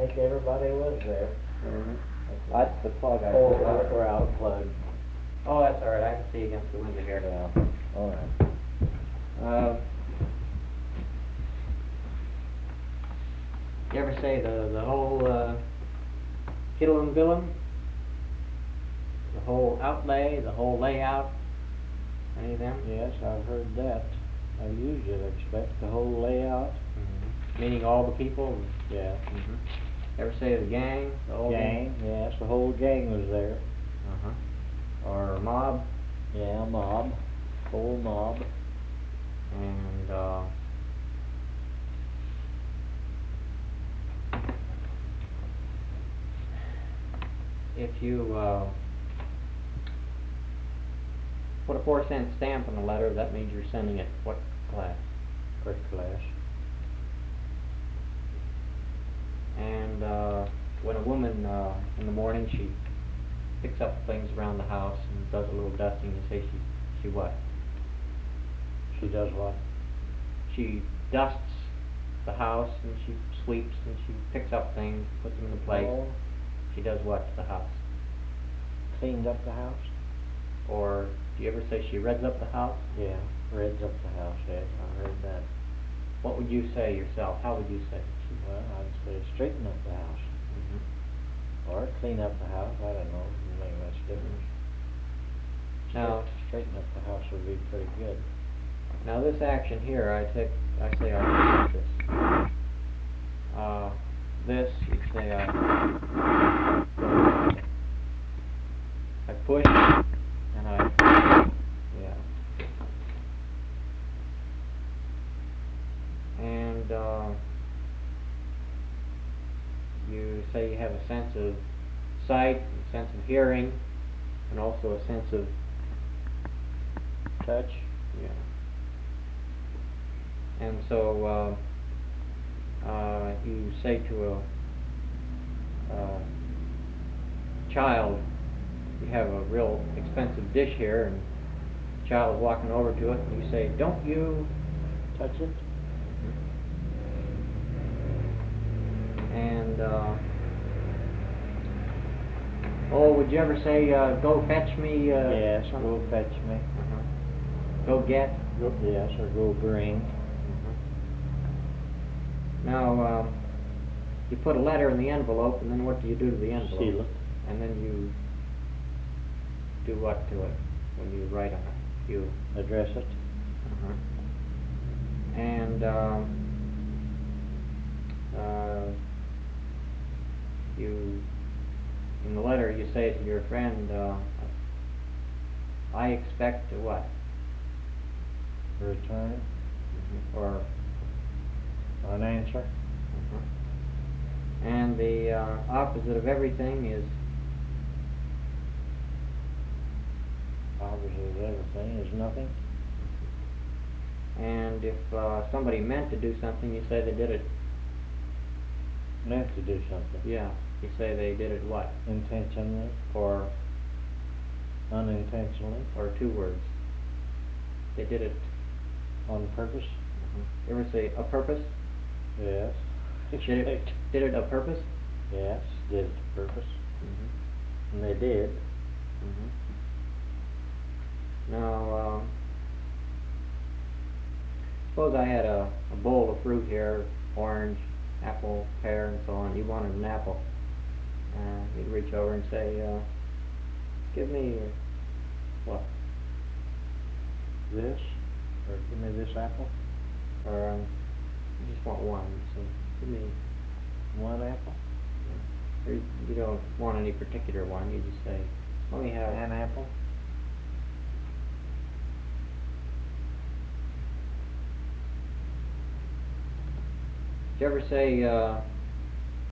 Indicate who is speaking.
Speaker 1: think everybody was there.
Speaker 2: Mm-hmm. That's the plug I
Speaker 1: Oh,
Speaker 2: put out.
Speaker 1: we're out of plug.
Speaker 2: Oh, that's all right. I can see against the window here.
Speaker 1: Yeah, all right.
Speaker 2: You ever say the whole kittle and billum? The whole outlay, the whole layout? Any of them?
Speaker 1: Yes, I've heard that. I usually expect the whole layout.
Speaker 2: Mm-hmm. Meaning all the people?
Speaker 1: Yeah.
Speaker 2: Mm-hmm. Ever say the gang? The whole
Speaker 1: Gang, yes, the whole gang was there.
Speaker 2: Uh-huh. Or mob?
Speaker 1: Yeah, mob. Whole mob.
Speaker 2: And if you put a 4-cent stamp on a letter, that means you're sending it what class?
Speaker 1: First class.
Speaker 2: And when a woman in the morning she picks up things around the house and does a little dusting, you say she what?
Speaker 1: She does what?
Speaker 2: She dusts the house and she sweeps and she picks up things, puts them in place.
Speaker 1: Oh.
Speaker 2: She does what to the house?
Speaker 1: Cleaned up the house?
Speaker 2: Or do you ever say she reds up the house?
Speaker 1: Yeah, reds up the house, yes, I heard that.
Speaker 2: What would you say yourself? How would you say it?
Speaker 1: Well, I'd say straighten up the house.
Speaker 2: Mm-hmm.
Speaker 1: Or clean up the house, I don't know, doesn't make much difference.
Speaker 2: Now,
Speaker 1: Straighten up the house would be pretty good.
Speaker 2: now this action here, I say I push this. This, you say I push and yeah. And you say you have a sense of sight, a sense of hearing, and also a sense of
Speaker 1: Touch?
Speaker 2: yeah. And so you say to a child, you have a real expensive dish here, and the child is walking over to it, and you say, "Don't you
Speaker 1: Touch it?
Speaker 2: And oh, would you ever say, "Go fetch me"?
Speaker 1: Yes,
Speaker 2: something?
Speaker 1: go fetch me.
Speaker 2: Uh-huh. Go get.
Speaker 1: Go, yes, or go bring.
Speaker 2: Now, you put a letter in the envelope, and then what do you do to the envelope?
Speaker 1: Seal it.
Speaker 2: And then you do what to it when you write on it? You
Speaker 1: Address it.
Speaker 2: and you, in the letter, you say to your friend, "I expect to what?"
Speaker 1: Return.
Speaker 2: Or
Speaker 1: An answer.
Speaker 2: and the opposite of everything is
Speaker 1: Opposite of everything is nothing.
Speaker 2: and if somebody meant to do something, you say they did it.
Speaker 1: Meant to do something.
Speaker 2: Yeah, you say they did it what?
Speaker 1: Intentionally.
Speaker 2: Or
Speaker 1: Unintentionally.
Speaker 2: or 2 words. They did it.
Speaker 1: On purpose.
Speaker 2: You ever say a purpose?
Speaker 1: Yes.
Speaker 2: Did it a purpose?
Speaker 1: Yes, did it to purpose. And they did.
Speaker 2: Now, suppose I had a bowl of fruit here, orange, apple, pear, and so on. You wanted an apple. You'd reach over and say, "Give me what?"
Speaker 1: This. Or give me this apple.
Speaker 2: Or you just want one. So give me.
Speaker 1: One apple.
Speaker 2: Or you don't want any particular one. You just say, "Let me have
Speaker 1: An apple.
Speaker 2: Did you ever say,